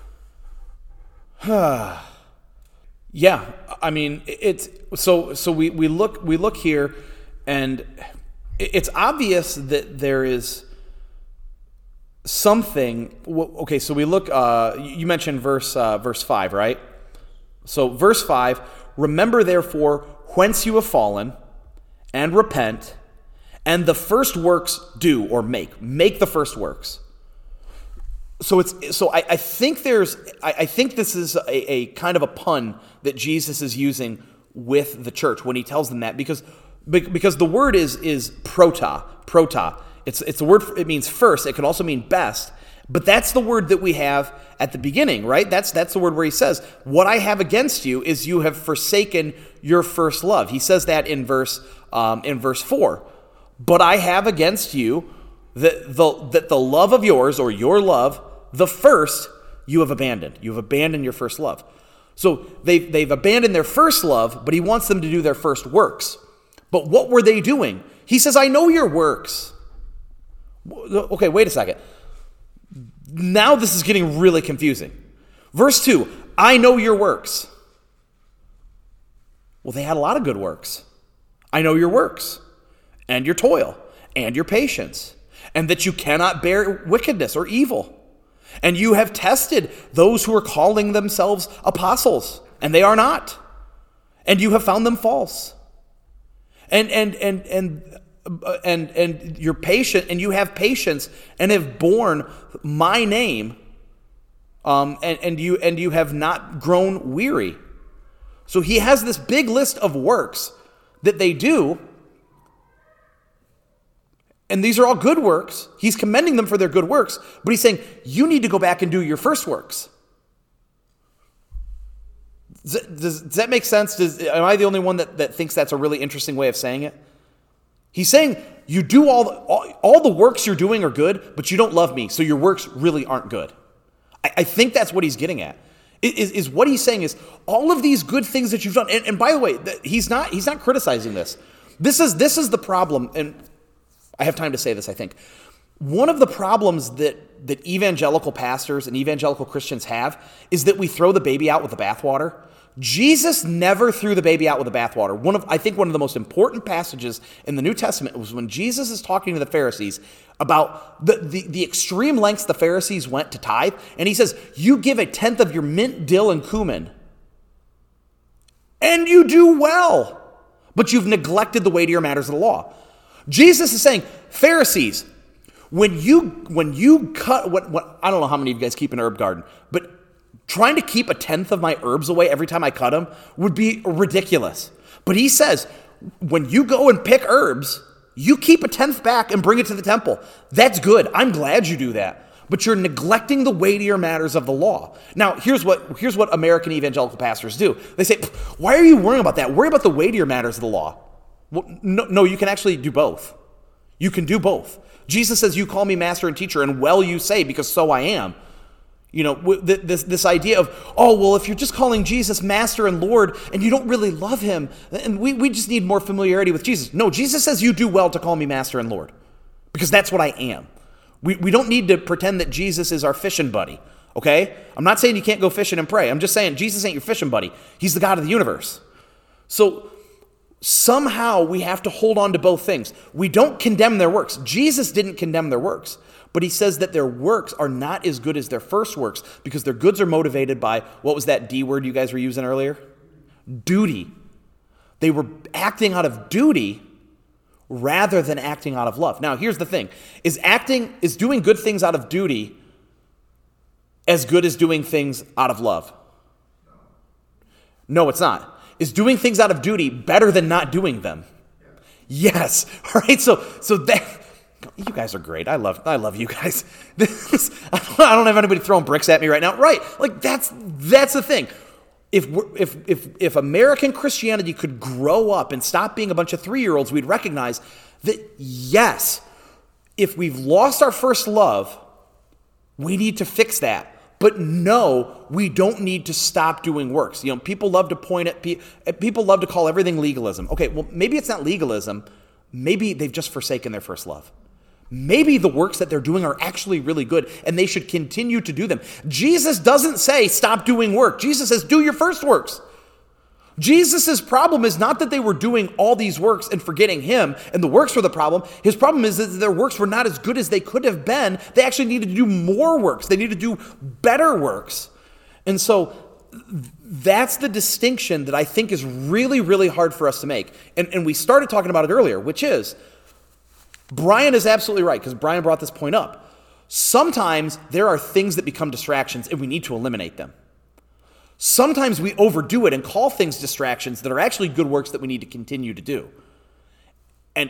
Yeah, I mean, it's so we look here, and it's obvious that there is something. Okay, so we look. You mentioned verse 5, right? So verse 5, "Remember therefore whence you have fallen, and repent, and the first works do," or make the first works. So I think this is a kind of a pun that Jesus is using with the church when he tells them that, because the word is prota. It's a word. It means first. It can also mean best. But that's the word that we have at the beginning, right? That's the word where he says, "What I have against you is you have forsaken your first love." He says that in verse 4. "But I have against you that the love of yours," or your love, "the first you have abandoned." You have abandoned your first love. So they've abandoned their first love, but he wants them to do their first works. But what were they doing? He says, "I know your works." Okay, wait a second. Now this is getting really confusing. Verse 2, "I know your works." Well, they had a lot of good works. "I know your works, and your toil, and your patience, and that you cannot bear wickedness or evil. And you have tested those who are calling themselves apostles, and they are not. And you have found them false. And you're patient, and you have patience, and have borne my name, and you have not grown weary." So he has this big list of works that they do, and these are all good works. He's commending them for their good works, but he's saying, you need to go back and do your first works. Does that make sense? Am I the only one that thinks that's a really interesting way of saying it? He's saying, you do all the works you're doing are good, but you don't love me, so your works really aren't good. I think that's what he's getting at. Is what he's saying is all of these good things that you've done, and by the way, he's not criticizing this. This is the problem, and I have time to say this, I think. One of the problems that evangelical pastors and evangelical Christians have is that we throw the baby out with the bathwater. Jesus never threw the baby out with the bathwater. I think one of the most important passages in the New Testament was when Jesus is talking to the Pharisees about the extreme lengths the Pharisees went to tithe. And he says, you give a tenth of your mint, dill, and cumin, and you do well, but you've neglected the weightier matters of the law. Jesus is saying, Pharisees, when you cut what I don't know how many of you guys keep an herb garden, but trying to keep a tenth of my herbs away every time I cut them would be ridiculous. But he says, when you go and pick herbs, you keep a tenth back and bring it to the temple. That's good. I'm glad you do that. But you're neglecting the weightier matters of the law. Now, here's what American evangelical pastors do. They say, why are you worrying about that? Worry about the weightier matters of the law. Well, no, you can actually do both. You can do both. Jesus says, you call me master and teacher, and well you say, because so I am. You know, this idea of, oh, well, if you're just calling Jesus master and Lord and you don't really love him, and we just need more familiarity with Jesus. No, Jesus says you do well to call me master and Lord, because that's what I am. We don't need to pretend that Jesus is our fishing buddy, okay? I'm not saying you can't go fishing and pray. I'm just saying Jesus ain't your fishing buddy. He's the God of the universe. So somehow we have to hold on to both things. We don't condemn their works. Jesus didn't condemn their works. But he says that their works are not as good as their first works because their goods are motivated by, what was that D word you guys were using earlier? Duty. They were acting out of duty rather than acting out of love. Now, here's the thing. Is doing good things out of duty as good as doing things out of love? No, it's not. Is doing things out of duty better than not doing them? Yes. All right, so that... You guys are great. I love you guys. I don't have anybody throwing bricks at me right now. Right. Like that's the thing. If American Christianity could grow up and stop being a bunch of 3-year-olds, we'd recognize that yes, if we've lost our first love, we need to fix that. But no, we don't need to stop doing works. You know, people love to people love to call everything legalism. Okay, well, maybe it's not legalism. Maybe they've just forsaken their first love. Maybe the works that they're doing are actually really good and they should continue to do them. Jesus doesn't say stop doing work. Jesus says do your first works. Jesus' problem is not that they were doing all these works and forgetting him and the works were the problem. His problem is that their works were not as good as they could have been. They actually needed to do more works. They needed to do better works. And so that's the distinction that I think is really, really hard for us to make. And we started talking about it earlier, which is, Brian is absolutely right, because Brian brought this point up. Sometimes there are things that become distractions, and we need to eliminate them. Sometimes we overdo it and call things distractions that are actually good works that we need to continue to do. And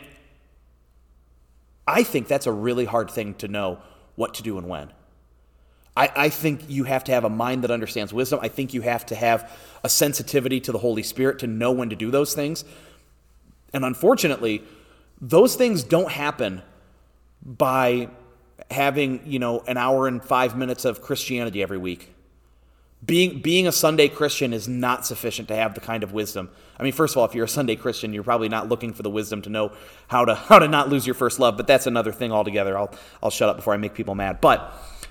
I think that's a really hard thing to know what to do and when. I think you have to have a mind that understands wisdom. I think you have to have a sensitivity to the Holy Spirit to know when to do those things. And unfortunately, those things don't happen by having, an hour and 5 minutes of Christianity every week. Being a Sunday Christian is not sufficient to have the kind of wisdom. I mean, first of all, if you're a Sunday Christian, you're probably not looking for the wisdom to know how to not lose your first love, but that's another thing altogether. I'll shut up before I make people mad. But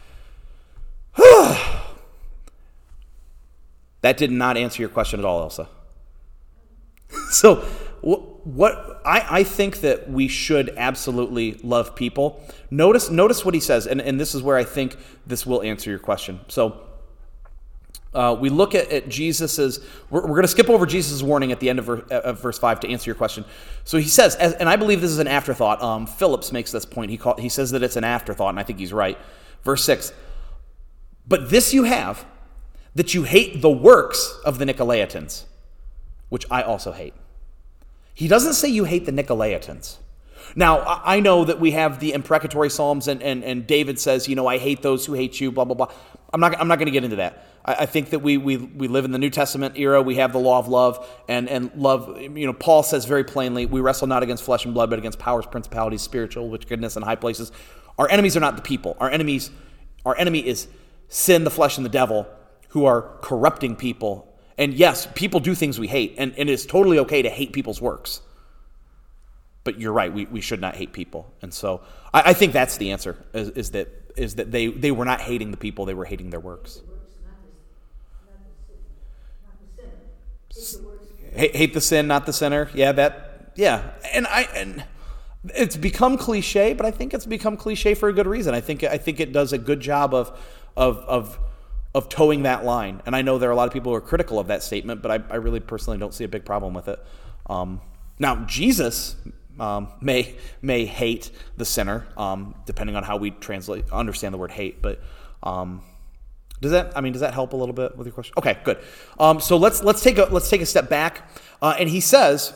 that did not answer your question at all, Elsa. So what I think that we should absolutely love people. Notice what he says, and this is where I think this will answer your question. So we look at Jesus's. We're going to skip over Jesus' warning at the end of verse 5 to answer your question. So he says, and I believe this is an afterthought. Phillips makes this point. He says that it's an afterthought, and I think he's right. Verse 6. But this you have, that you hate the works of the Nicolaitans, which I also hate. He doesn't say you hate the Nicolaitans. Now, I know that we have the imprecatory Psalms, and David says, I hate those who hate you, blah, blah, blah. I'm not going to get into that. I think that we live in the New Testament era. We have the law of love, and love, Paul says very plainly, we wrestle not against flesh and blood, but against powers, principalities, spiritual wickedness in high places. Our enemies are not the people. Our enemy is sin, the flesh, and the devil, who are corrupting people. And yes, people do things we hate, and it's totally okay to hate people's works. But you're right, we should not hate people. And so I think that's the answer, is that they were not hating the people, they were hating their works. Hate the sin, not the sinner. Yeah. And it's become cliche, but I think it's become cliche for a good reason. I think it does a good job of towing that line. And I know there are a lot of people who are critical of that statement, but I really personally don't see a big problem with it. Now, Jesus may hate the sinner, depending on how we understand the word hate, but Does that help a little bit with your question? Okay, good. So let's take a step back, and he says,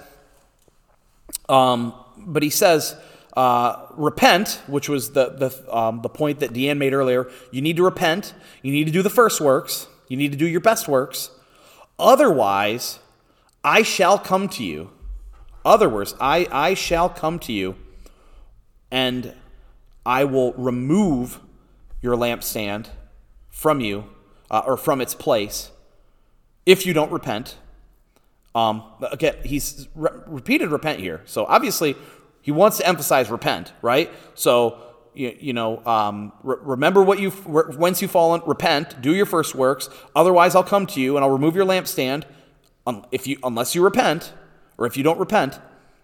repent, which was the point that Deanne made earlier. You need to repent. You need to do the first works. You need to do your best works. Otherwise, I shall come to you. Otherwise, I shall come to you, and I will remove your lampstand from you, or from its place, if you don't repent. Again, he's repeated repent here. So obviously, he wants to emphasize repent, right? So, remember whence you've fallen, repent, do your first works. Otherwise, I'll come to you and I'll remove your lampstand, unless you repent, or if you don't repent.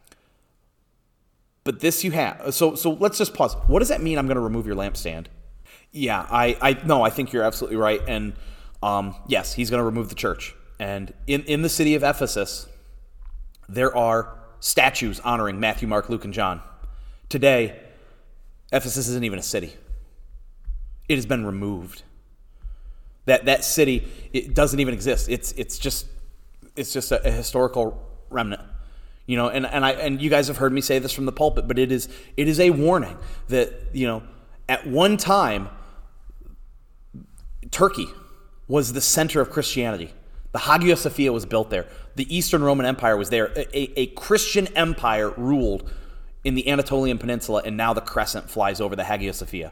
But this you have. So let's just pause. What does that mean? I'm going to remove your lampstand. Yeah, I think you're absolutely right. And yes, he's going to remove the church. And in the city of Ephesus, there are statues honoring Matthew, Mark, Luke, and John. Today, Ephesus isn't even a city. It has been removed. That city, it doesn't even exist. It's just a historical remnant. And you guys have heard me say this from the pulpit, but it is a warning that, at one time, Turkey was the center of Christianity. The Hagia Sophia was built there. The Eastern Roman Empire was there. A Christian empire ruled in the Anatolian Peninsula, and now the crescent flies over the Hagia Sophia.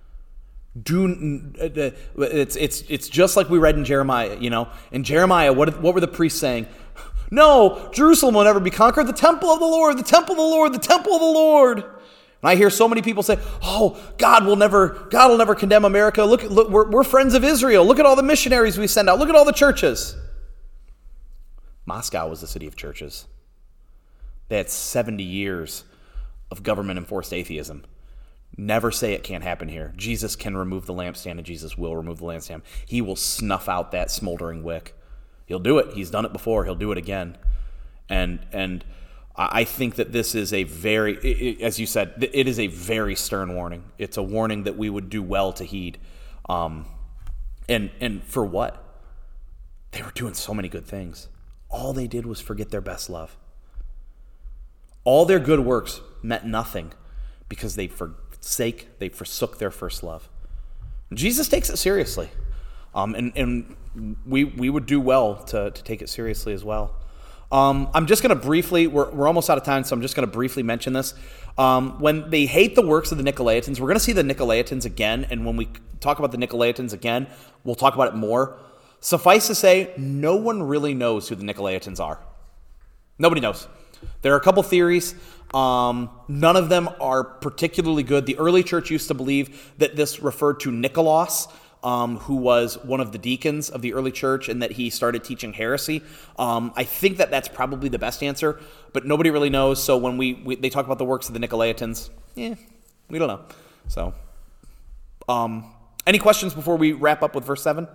It's just like we read in Jeremiah. In Jeremiah, what were the priests saying? No, Jerusalem will never be conquered. The temple of the Lord, the temple of the Lord, the temple of the Lord. And I hear so many people say, "Oh, God will never condemn America. Look, we're friends of Israel. Look at all the missionaries we send out. Look at all the churches." Moscow was the city of churches. They had 70 years of government-enforced atheism. Never say it can't happen here. Jesus can remove the lampstand, and Jesus will remove the lampstand. He will snuff out that smoldering wick. He'll do it. He's done it before. He'll do it again. And I think that this is a very, as you said, it is a very stern warning. It's a warning that we would do well to heed. And for what? They were doing so many good things. All they did was forget their best love. All their good works meant nothing because they forsook their first love. Jesus takes it seriously. And we would do well to take it seriously as well. I'm just going to briefly, we're almost out of time, so I'm just going to briefly mention this. When they hate the works of the Nicolaitans, we're going to see the Nicolaitans again, and when we talk about the Nicolaitans again, we'll talk about it more. Suffice to say, no one really knows who the Nicolaitans are. Nobody knows. There are a couple theories. None of them are particularly good. The early church used to believe that this referred to Nicholas, who was one of the deacons of the early church, and that he started teaching heresy. I think that that's probably the best answer, but nobody really knows. So when they talk about the works of the Nicolaitans, we don't know. So, any questions before we wrap up with verse 7?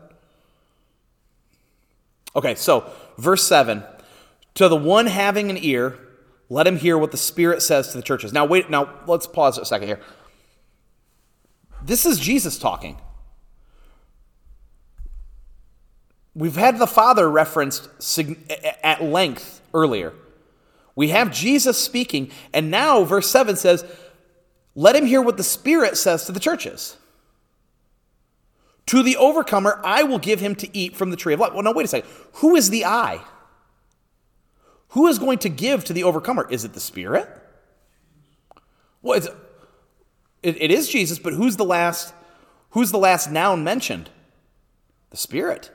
Okay, so verse 7, to the one having an ear, let him hear what the Spirit says to the churches. Now let's pause a second here. This is Jesus talking. We've had the Father referenced at length earlier. We have Jesus speaking, and now verse 7 says, let him hear what the Spirit says to the churches. To the overcomer, I will give him to eat from the tree of life. Well, now, wait a second. Who is the I? Who is going to give to the overcomer? Is it the Spirit? Well, it is Jesus, but who's the last noun mentioned? The Spirit.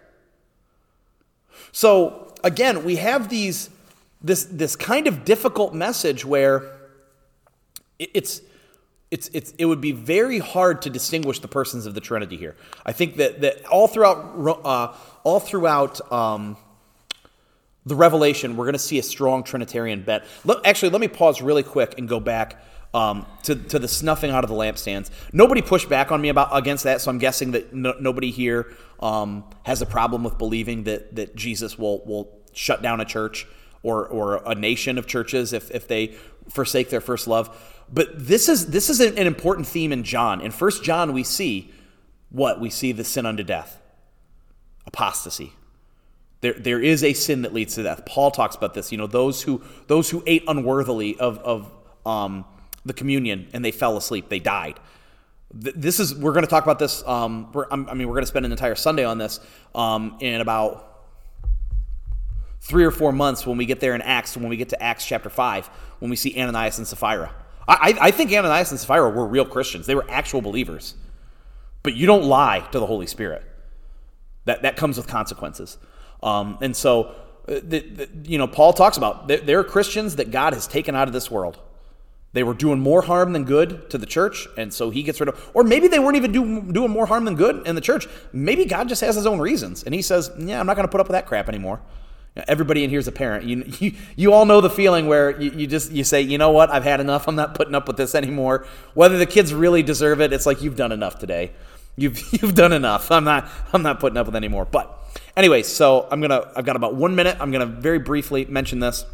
So, again, we have this kind of difficult message where it would be very hard to distinguish the persons of the Trinity here. I think that all throughout the Revelation, we're going to see a strong Trinitarian bent. Let me pause really quick and go back to the snuffing out of the lampstands. Nobody pushed back on me against that, so I'm guessing that nobody here has a problem with believing that Jesus will shut down a church or a nation of churches if they forsake their first love. But this is an important theme in John. In 1 John, we see what? We see the sin unto death. apostasy. There is a sin that leads to death. Paul talks about this. Those who ate unworthily of the communion and they fell asleep, they died. We're going to talk about this. We're going to spend an entire Sunday on this in about 3 or 4 months when we get there in Acts. When we get to Acts chapter 5, when we see Ananias and Sapphira. I think Ananias and Sapphira were real Christians. They were actual believers. But you don't lie to the Holy Spirit. That comes with consequences. And so, Paul talks about there are Christians that God has taken out of this world. They were doing more harm than good to the church, and so he gets rid of. Or maybe they weren't even doing more harm than good in the church. Maybe God just has his own reasons, and he says, "Yeah, I'm not going to put up with that crap anymore." Everybody in here is a parent. You all know the feeling where you say, "You know what? I've had enough. I'm not putting up with this anymore." Whether the kids really deserve it, it's like you've done enough today. You've done enough. I'm not putting up with anymore. But anyway, so I've got about 1 minute. I'm gonna very briefly mention this.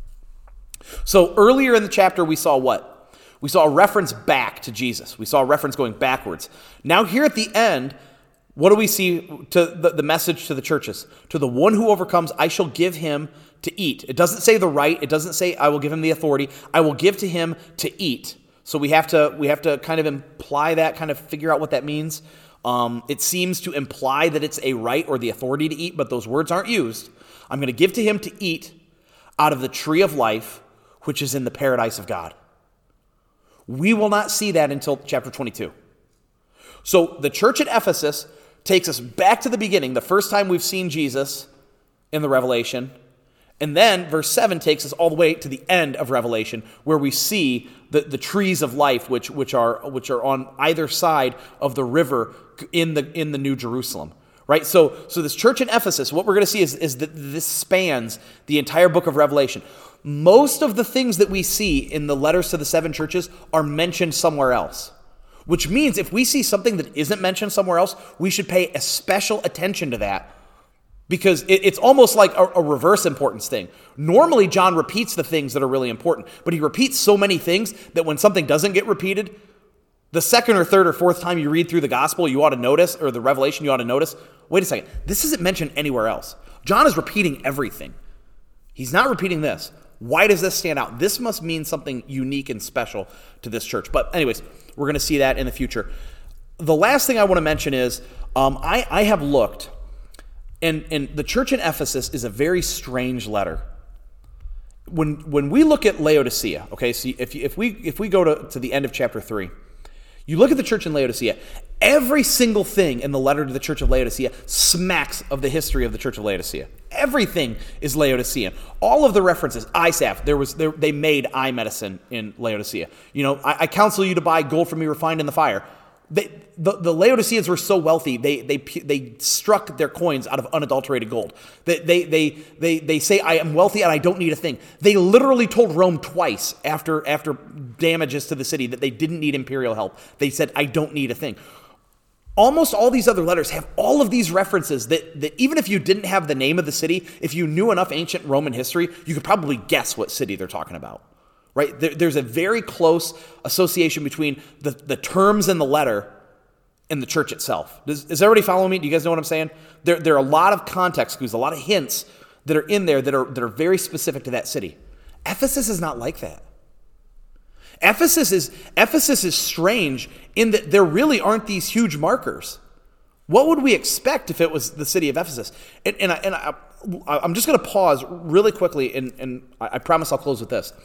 So earlier in the chapter, we saw what? We saw a reference back to Jesus. We saw a reference going backwards. Now here at the end, what do we see to the message to the churches? To the one who overcomes, I shall give him to eat. It doesn't say the right. It doesn't say I will give him the authority. I will give to him to eat. So we have to kind of imply that, kind of figure out what that means. It seems to imply that it's a right or the authority to eat, but those words aren't used. I'm going to give to him to eat out of the tree of life, which is in the paradise of God. We will not see that until chapter 22. So the church at Ephesus takes us back to the beginning, the first time we've seen Jesus in the Revelation. And then verse 7 takes us all the way to the end of Revelation, where we see the trees of life, which are on either side of the river in the New Jerusalem. Right? So this church in Ephesus, what we're going to see is that this spans the entire book of Revelation. Most of the things that we see in the letters to the 7 churches are mentioned somewhere else. Which means if we see something that isn't mentioned somewhere else, we should pay a special attention to that. Because it's almost like a reverse importance thing. Normally, John repeats the things that are really important, but he repeats so many things that when something doesn't get repeated, the second or third or fourth time you read through the gospel, you ought to notice, or the Revelation, you ought to notice, wait a second, this isn't mentioned anywhere else. John is repeating everything. He's not repeating this. Why does this stand out? This must mean something unique and special to this church. But anyways, we're going to see that in the future. The last thing I want to mention is I have looked, and the church in Ephesus is a very strange letter. When we look at Laodicea, okay, so if we go to the end of chapter 3, you look at the church in Laodicea, every single thing in the letter to the church of Laodicea smacks of the history of the church of Laodicea. Everything is Laodicean. All of the references, eye salve, they made eye medicine in Laodicea. I counsel you to buy gold from me refined in the fire. The Laodiceans were so wealthy, they struck their coins out of unadulterated gold. They say, I am wealthy and I don't need a thing. They literally told Rome twice after damages to the city that they didn't need imperial help. They said, I don't need a thing. Almost all these other letters have all of these references that even if you didn't have the name of the city, if you knew enough ancient Roman history, you could probably guess what city they're talking about. Right? There's a very close association between the terms in the letter and the church itself. Is everybody following me? Do you guys know what I'm saying? There are a lot of context clues, a lot of hints that are in there that are very specific to that city. Ephesus is not like that. Ephesus is strange in that there really aren't these huge markers. What would we expect if it was the city of Ephesus? And I'm just going to pause really quickly, and I promise I'll close with this.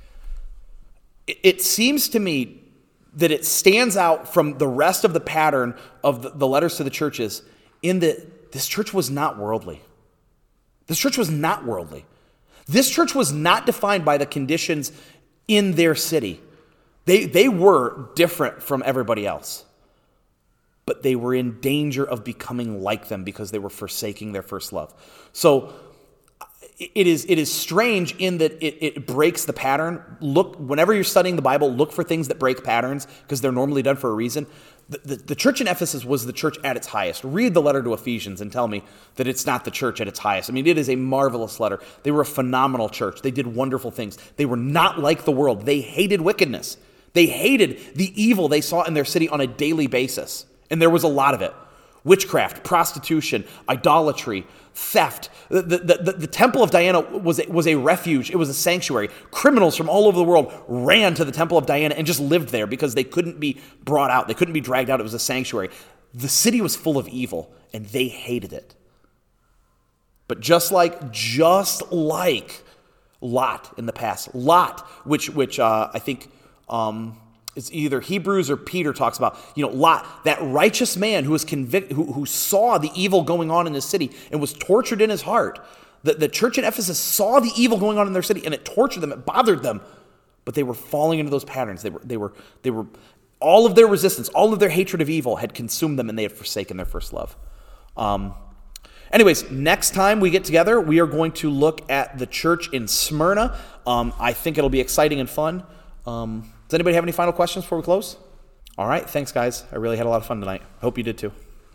It seems to me that it stands out from the rest of the pattern of the letters to the churches in that this church was not worldly. This church was not worldly. This church was not defined by the conditions in their city. They were different from everybody else. But they were in danger of becoming like them because they were forsaking their first love. So it is strange in that it breaks the pattern. Look, whenever you're studying the Bible, look for things that break patterns because they're normally done for a reason. The church in Ephesus was the church at its highest. Read the letter to Ephesians and tell me that it's not the church at its highest. I mean, it is a marvelous letter. They were a phenomenal church. They did wonderful things. They were not like the world. They hated wickedness. They hated the evil they saw in their city on a daily basis. And there was a lot of it. Witchcraft, prostitution, idolatry, theft. The Temple of Diana was a refuge. It was a sanctuary. Criminals from all over the world ran to the Temple of Diana and just lived there because they couldn't be brought out. They couldn't be dragged out. It was a sanctuary. The city was full of evil, and they hated it. But just like Lot in the past, Lot, which I think it's either Hebrews or Peter talks about, Lot, that righteous man who was convicted, who saw the evil going on in his city and was tortured in his heart. The church in Ephesus saw the evil going on in their city, and it tortured them, it bothered them, but they were falling into those patterns. They were all of their resistance, all of their hatred of evil had consumed them, and they had forsaken their first love. Anyways, next time we get together, we are going to look at the church in Smyrna. I think it'll be exciting and fun. Does anybody have any final questions before we close? All right, thanks, guys. I really had a lot of fun tonight. Hope you did too.